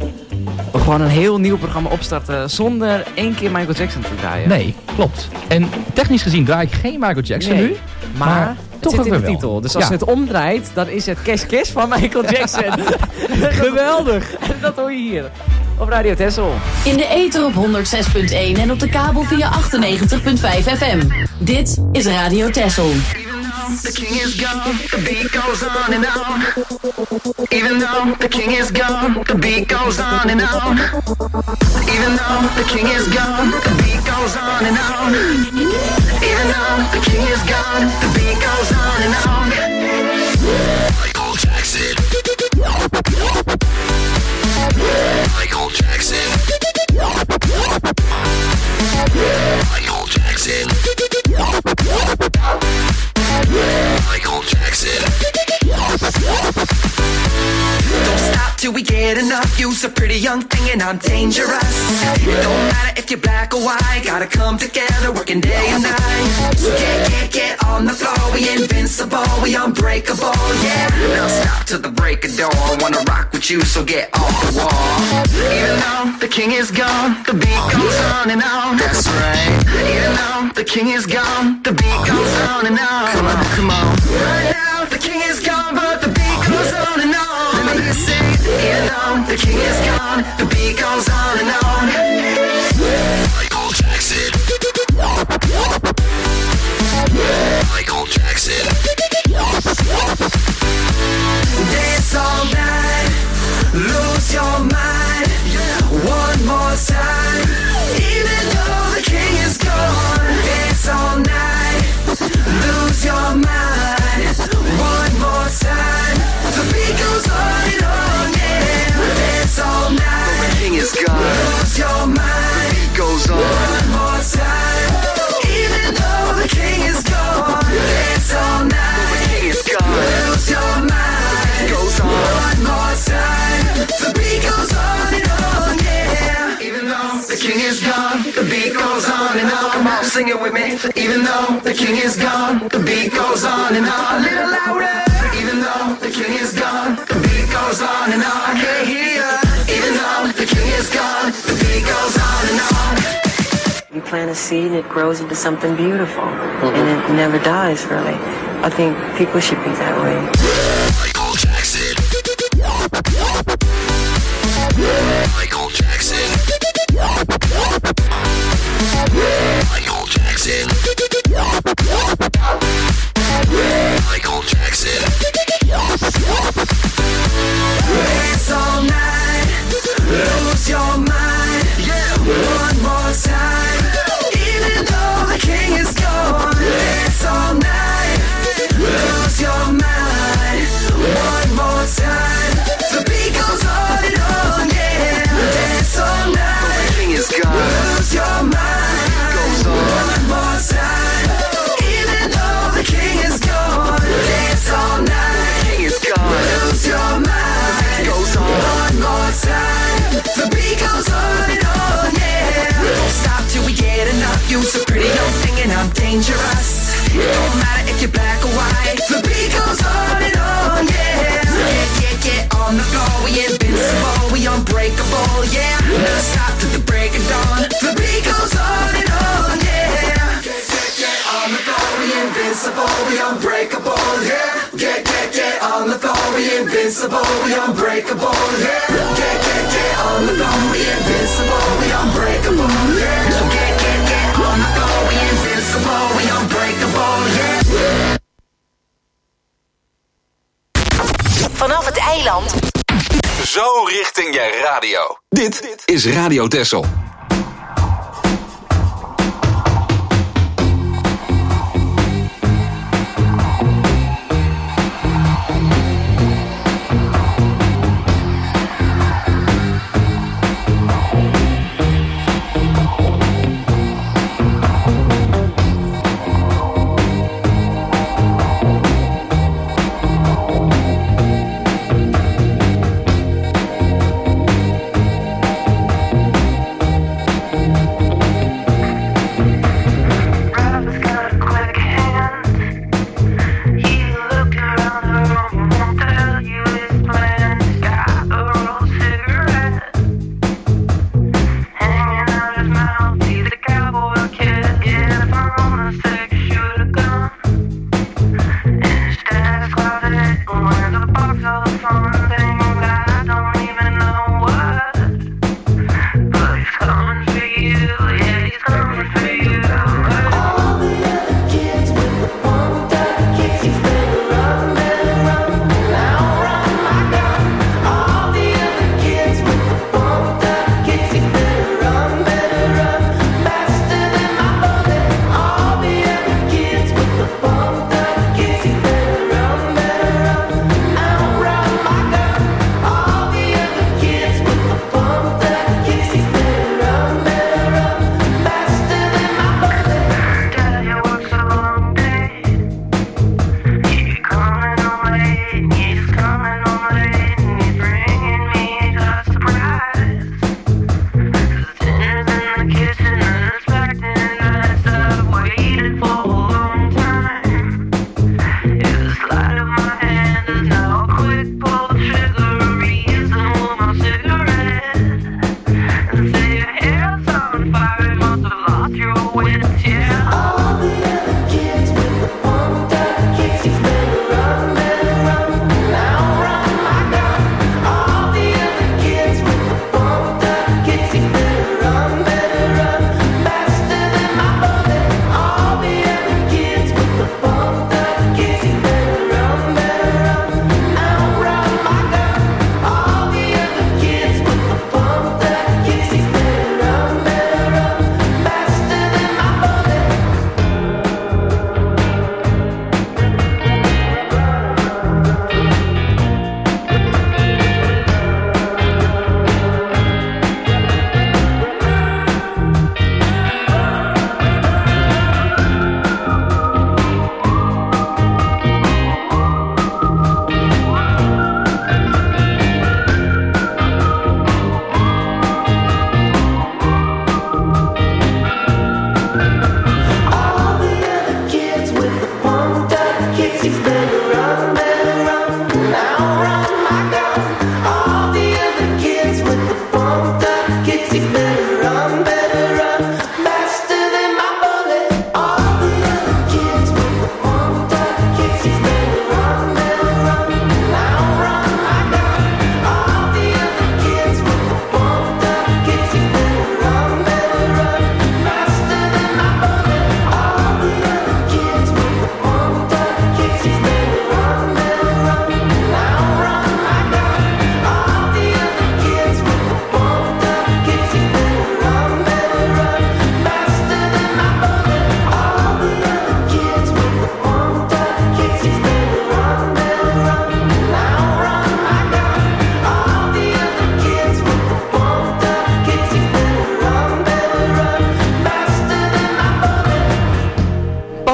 gewoon een heel nieuw programma opstarten zonder één keer Michael Jackson te draaien. Nee, klopt. En technisch gezien draai ik geen Michael Jackson nee, nu. Maar, maar het toch zit in de wel. titel. Dus als ja. je het omdraait, dan is het Cash Cash van Michael Jackson. Geweldig. En dat hoor je hier op Radio Texel. In de ether op honderd zes punt één en op de kabel via achtennegentig punt vijf F M. Dit is Radio Texel. The king is gone, the beat goes on and on. Even though the king is gone, the beat goes on and on. Even though the king is gone, the beat goes on and on. Even though the king is gone, the beat goes on and on. Michael Jackson. Michael Jackson. Michael Jackson. Michael Jackson. Don't stop till we get enough. You's a pretty young thing and I'm dangerous. It don't matter if you're black or white. Gotta come together working day and night. So get, get, get on the floor. We invincible, we unbreakable, yeah. Now stop till the break of dawn. Wanna rock with you, so get off the wall. Even though the king is gone, the beat goes on and on. That's right. Even though the king is gone, the beat goes on and on. Come on, come on. Right now the king is gone, but the beat goes on and on. Let me hear you say, even though the king is gone, the beat goes on and on. Michael Jackson. Michael Jackson. Dance all night, lose your mind. One more time, even though the king is gone. Dance all night, lose your mind. One more time, the beat goes on and on, yeah. Dance all night, the king is gone. Lose your mind, the beat goes on. One more time, even though the king is gone. Dance all night, the king is gone. Lose your mind, the beat goes on. One more time, the beat goes on and on, yeah. Even though the king is gone, the beat goes on and on. Come on, sing it with me. Even though the king is gone, the beat goes on and on. A little louder. Even though the king is gone, the beat goes on and on. I can't hear ya. Even though the king is gone, the beat goes on and on. plant a seed and it grows into something beautiful. Mm-hmm. And it never dies, really. I think people should be that way. Michael Jackson. Michael Jackson. Michael Jackson. Michael Jackson. It's all night, lose your mind. One more time, even though the king is gone. It's all night, lose your mind. One more time, the beat goes on and on, yeah. Dance all night, the king is gone. Lose your mind, goes on. One more time, even though the king is gone. Dance all night, the king is gone. Lose your mind, goes on. One more time, the beat goes on and on, yeah. Don't stop till we get enough. You's a pretty young thing and I'm dangerous. Don't matter if you're black or white. The beat goes on and on, yeah. Get, get, get on the floor. We invincible, we unbreakable, yeah. Never stop till the break of dawn. The beat goes on and on, yeah. Get, get, get on the floor. We invincible, we unbreakable, yeah. Get, get, get on the floor. We invincible, we unbreakable, yeah. Get, get, get on the floor. We invincible, we unbreakable, yeah. Get, get, get on the floor. We invincible, we unbreakable, yeah. Vanaf het eiland. Zo richting je radio. Dit is Radio Texel.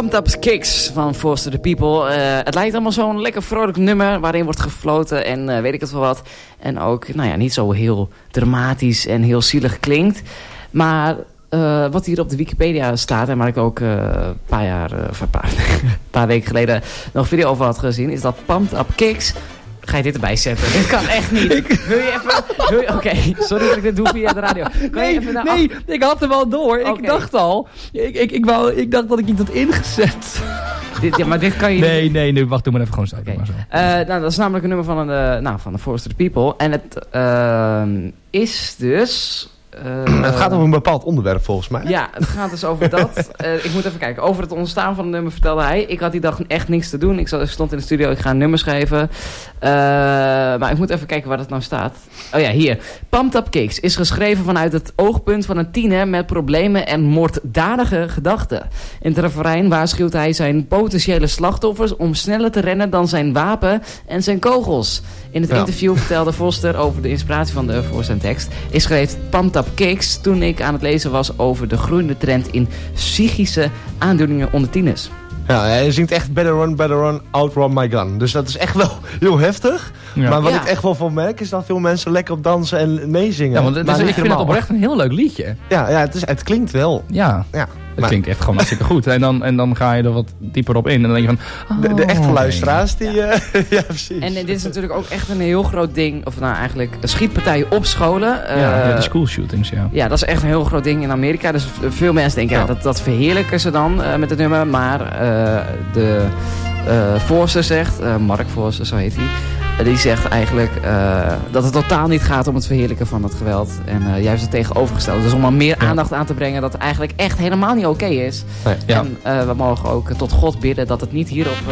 Pumped Up Kicks van Foster the People. Uh, het lijkt allemaal zo'n lekker vrolijk nummer waarin wordt gefloten en uh, weet ik het wel wat. En ook, nou ja, niet zo heel dramatisch en heel zielig klinkt. Maar uh, wat hier op de Wikipedia staat en waar ik ook een uh, paar jaar, uh, een paar, paar weken geleden nog een video over had gezien, is dat Pumped Up Kicks. Ga je dit erbij zetten? Dit kan echt niet. Wil je even... Oké, okay. Sorry dat ik dit doe via de radio. Kan nee, je even naar nee af... ik had er wel door. Okay. Ik dacht al... Ik, ik, ik, wou, ik dacht dat ik iets had ingezet. Dit, ja, maar dit kan je... Nee, nee, nee. Wacht, doe maar even gewoon zo. Okay. Maar zo. Uh, nou, dat is namelijk een nummer van, een, uh, nou, van de Foster the People. En het uh, is dus... Uh, het gaat over een bepaald onderwerp volgens mij. Ja, het gaat dus over dat. Uh, ik moet even kijken. Over het ontstaan van het nummer vertelde hij. Ik had die dag echt niks te doen. Ik stond in de studio. Ik ga een nummer schrijven. Uh, maar ik moet even kijken waar dat nou staat. Oh ja, hier. Pumped Up Kicks is geschreven vanuit het oogpunt van een tiener met problemen en moorddadige gedachten. In het refrein waarschuwt hij zijn potentiële slachtoffers om sneller te rennen dan zijn wapen en zijn kogels. In het ja. interview vertelde Foster over de inspiratie van de voor zijn tekst. Ik schreef Pumped Up Kicks toen ik aan het lezen was over de groeiende trend in psychische aandoeningen onder tieners. Ja, hij zingt echt Better Run, Better Run, Outrun My Gun. Dus dat is echt wel heel heftig. Ja. Maar wat ja. ik echt wel van merk is dat veel mensen lekker op dansen en meezingen. Ja, want het is, ik vind het oprecht een heel leuk liedje. Ja, ja het, is, het klinkt wel. Ja, ja. Het klinkt echt gewoon hartstikke goed. En dan, en dan ga je er wat dieper op in. En dan denk je van... Oh, de, de echte luisteraars, die... Ja. Uh, ja, precies. En, en dit is natuurlijk ook echt een heel groot ding. Of nou, eigenlijk schietpartijen op scholen. Uh, ja, ja, de school shootings, ja. Ja, dat is echt een heel groot ding in Amerika. Dus veel mensen denken, ja, ja dat, dat verheerlijken ze dan uh, met het nummer. Maar uh, de uh, Forster zegt... Uh, Mark Forster, zo heet hij. Die zegt eigenlijk uh, dat het totaal niet gaat om het verheerlijken van het geweld. En uh, juist het tegenovergestelde. Dus om er meer aandacht aan te brengen dat het eigenlijk echt helemaal niet oké okay is. Nee, ja. En uh, we mogen ook tot God bidden dat het niet hier op,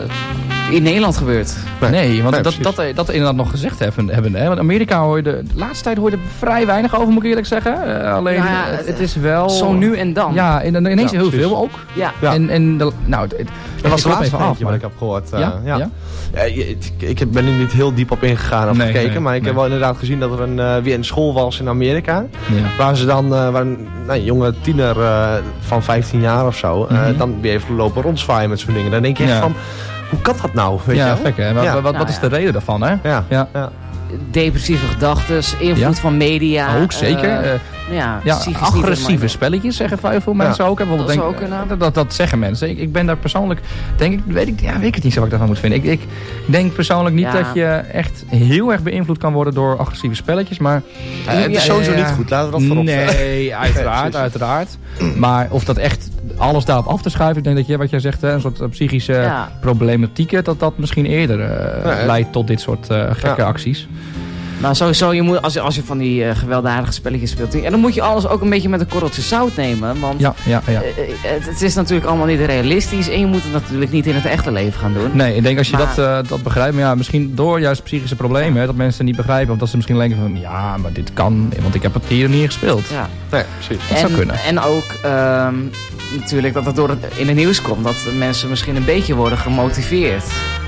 uh, in Nederland gebeurt. Nee, nee want nee, dat, dat, dat, dat inderdaad nog gezegd hebben. hebben hè? Want Amerika hoor je de, de laatste tijd hoor je er vrij weinig over, moet ik eerlijk zeggen. Uh, alleen nou ja, het, het is wel... Zo nu en dan. Ja, en dan ineens ja, heel veel ook. Ja. ja. En, en de, nou, het, dat was het laatste feitje wat ik heb gehoord. Uh, ja? Ja? Ja? Ja, ik, ik ben er niet heel diep op ingegaan of nee, gekeken. Nee, maar ik nee. heb wel inderdaad gezien dat er een, uh, weer een school was in Amerika. Ja. Waar ze dan, uh, waar een nou, jonge tiener uh, van vijftien jaar of zo, uh, mm-hmm. dan weer even lopen rondzwaaien met zo'n dingen. Dan denk je echt ja. van, hoe kan dat nou? Weet ja, je gek hè. Wat, ja. wat, wat nou, is de ja. reden daarvan hè? Ja. Ja. Ja. Depressieve gedachten, invloed ja. van media. Ook zeker. Uh, uh, ja, ja, agressieve spelletjes zeggen veel, veel mensen ja. ook. Hè, dat, denk, ook dat, dat, dat zeggen mensen. Ik, ik ben daar persoonlijk, denk ik, weet ik, ja, weet ik het niet zo wat ik daarvan moet vinden. Ik, ik denk persoonlijk niet ja. dat je echt heel erg beïnvloed kan worden door agressieve spelletjes. Maar ja, het is sowieso ja, niet goed, laten we dat voorop zeggen. Nee, uiteraard, uiteraard. Maar of dat echt alles daarop af te schuiven, ik denk dat je, wat jij zegt, hè, een soort psychische ja. problematiek, dat dat misschien eerder uh, ja, leidt tot dit soort uh, gekke ja. acties. Nou, sowieso, je moet, als, je, als je van die uh, gewelddadige spelletjes speelt... En dan moet je alles ook een beetje met een korreltje zout nemen. Want ja, ja, ja. Uh, het, het is natuurlijk allemaal niet realistisch. En je moet het natuurlijk niet in het echte leven gaan doen. Nee, ik denk als je maar, dat, uh, dat begrijpt... Maar ja, misschien door juist psychische problemen... Hè, dat mensen niet begrijpen. Of dat ze misschien denken van... Ja, maar dit kan... Want ik heb het hier niet gespeeld. Ja, nee, precies. Dat en, zou kunnen. En ook... Um, natuurlijk dat het door het in het nieuws komt. Dat mensen misschien een beetje worden gemotiveerd.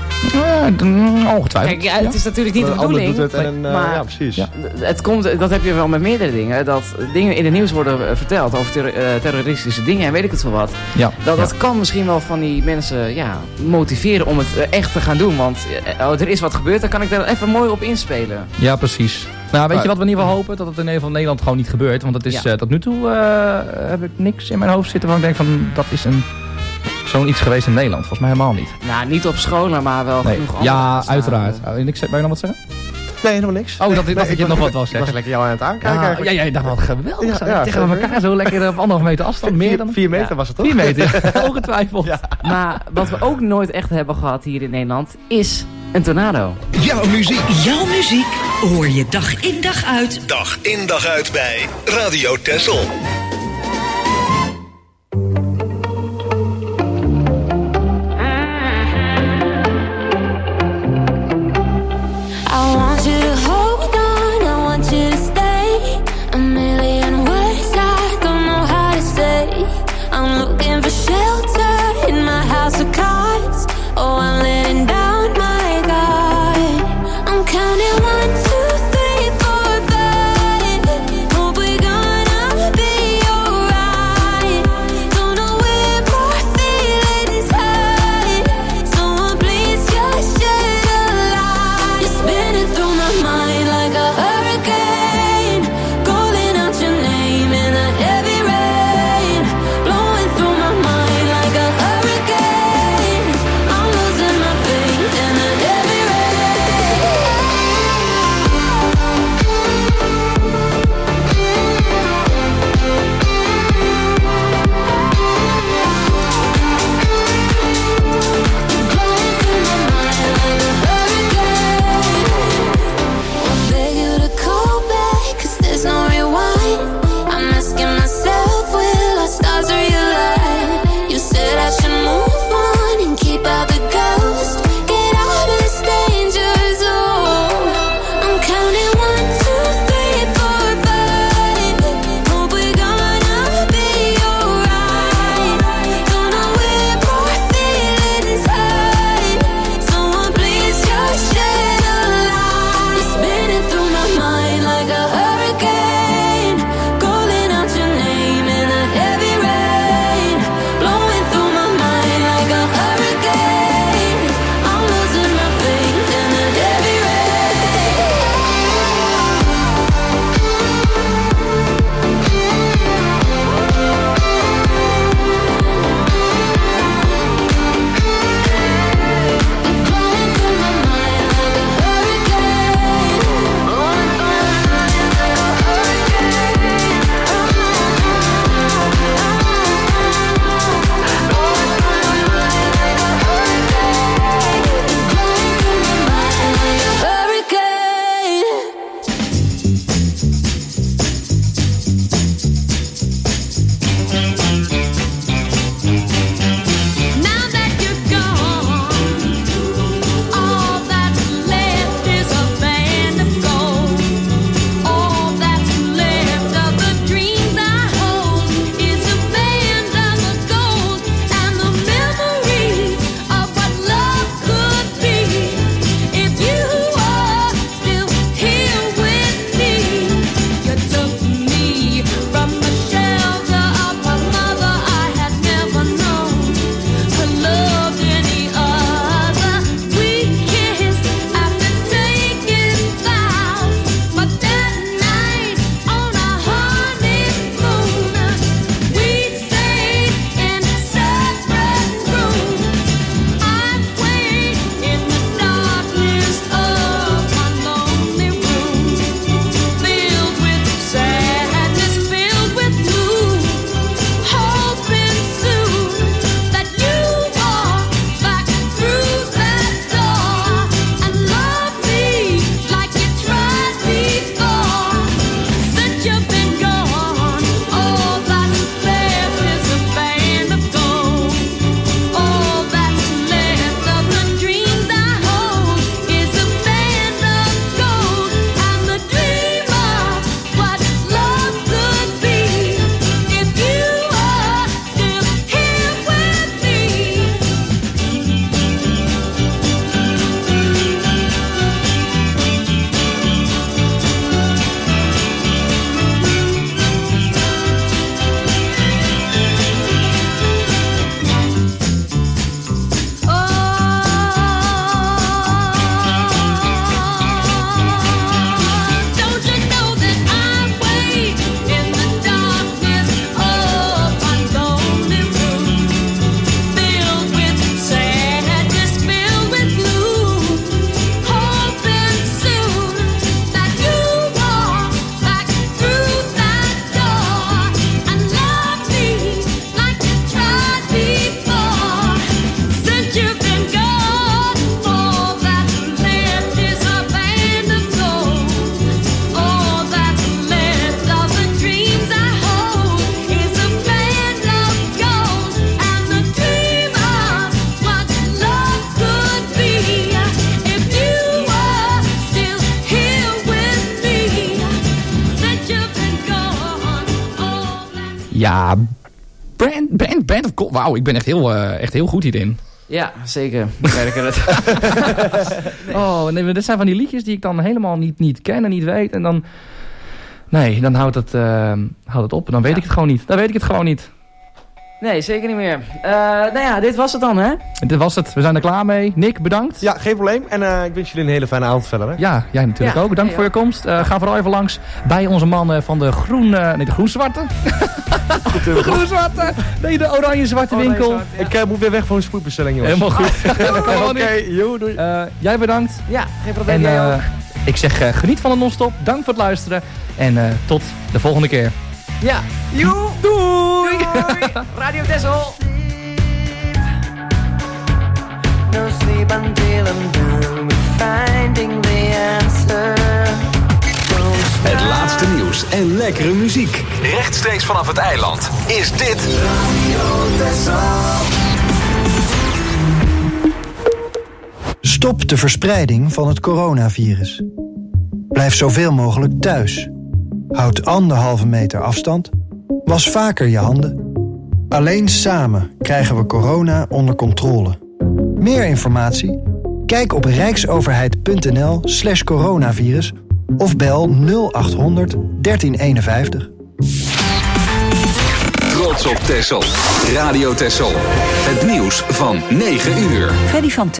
Ja, ongetwijfeld. Kijk, ja, het is natuurlijk niet de bedoeling. Het en, uh, maar ja, precies. Ja. Het komt, dat heb je wel met meerdere dingen. Dat dingen in het nieuws worden verteld over ter, uh, terroristische dingen en weet ik het wel wat. Ja. Dat, dat ja. kan misschien wel van die mensen ja, motiveren om het uh, echt te gaan doen. Want uh, oh, er is wat gebeurd, dan kan ik daar even mooi op inspelen. Ja, precies. Nou, weet je wat we in ieder geval hopen? Dat het in ieder geval in Nederland gewoon niet gebeurt. Want dat is ja. uh, tot nu toe uh, heb ik niks in mijn hoofd zitten van ik denk van dat is een... zo'n iets geweest in Nederland. Volgens mij helemaal niet. Nou, niet op scholen, maar wel nee. genoeg andere. Ja, uiteraard. Uh, niks, wil je nog wat zeggen? Nee, helemaal niks. Oh, dat, dat nee, ik je nog wat was zeggen. Ik was lekker jou aan het aankijken. Ja, ja, jij dacht wat geweldig. Ja, ja, tegen elkaar zo lekker op anderhalf meter afstand. Meer dan vier meter ja. was het toch? Vier meter, ongetwijfeld. Ja. Maar wat we ook nooit echt hebben gehad hier in Nederland is een tornado. Jouw muziek. Jouw muziek hoor je dag in dag uit. Dag in dag uit bij Radio Texel. One, two, three, four, five. Hope we're gonna be Ja, brand, brand, brand of cold. Wauw, ik ben echt heel, uh, echt heel goed hierin. Ja, zeker. Merken het. nee. Oh, nee, dit zijn van die liedjes die ik dan helemaal niet, niet ken en niet weet. En dan... Nee, dan houdt het, uh, houdt het op. Dan weet ja. ik het gewoon niet. Dan weet ik het gewoon niet. Nee, zeker niet meer. Uh, nou ja, dit was het dan, hè? Dit was het. We zijn er klaar mee. Nick, bedankt. Ja, geen probleem. En uh, ik wens jullie een hele fijne avond verder, hè? Ja, jij natuurlijk ja. ook. Dank ja, voor je komst. Uh, ga vooral even langs bij onze man van de groen... Uh, nee, de groen-zwarte. de groen-zwarte. Nee, de oranje-zwarte oranje winkel. Zwart, ja. Ik uh, moet weer weg voor een spoedbestelling, jongens. Helemaal goed. Oké, okay, joe, doei. Uh, jij bedankt. Ja, geen probleem. En uh, ik zeg uh, geniet van de non-stop. Dank voor het luisteren. En uh, tot de volgende keer. Ja. Joe. Doei. Doei. Radio Texel. No sleep until I'm done with finding the answer. Het laatste nieuws en lekkere muziek. Rechtstreeks vanaf het eiland is dit Radio Texel. Stop de verspreiding van het coronavirus. Blijf zoveel mogelijk thuis. Houd anderhalve meter afstand. Was vaker je handen. Alleen samen krijgen we corona onder controle. Meer informatie? Kijk op rijksoverheid.nl slash coronavirus of bel nul achthonderd dertien eenenvijftig. Trots op Texel. Radio Texel. Het nieuws van negen uur. Freddy van